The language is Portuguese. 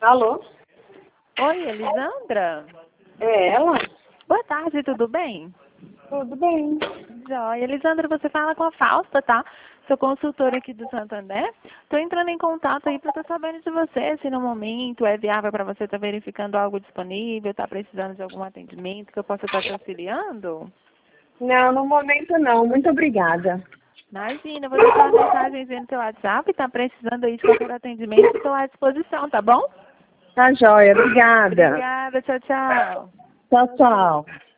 Alô? Oi, Elisandra? É ela? Boa tarde, tudo bem? Tudo bem. Joia. Elisandra, você fala com a Fausta, tá? Sou consultora aqui do Santander. Estou entrando em contato aí para estar sabendo de você, se no momento é viável para você estar verificando algo disponível, está precisando de algum atendimento que eu possa estar te auxiliando. Não, no momento não. Muito obrigada. Imagina, eu vou deixar uma mensagem no seu WhatsApp, está precisando aí de qualquer atendimento, estou à disposição, tá bom? Tá joia. Obrigada. Obrigada, tchau, tchau. Tchau, tchau.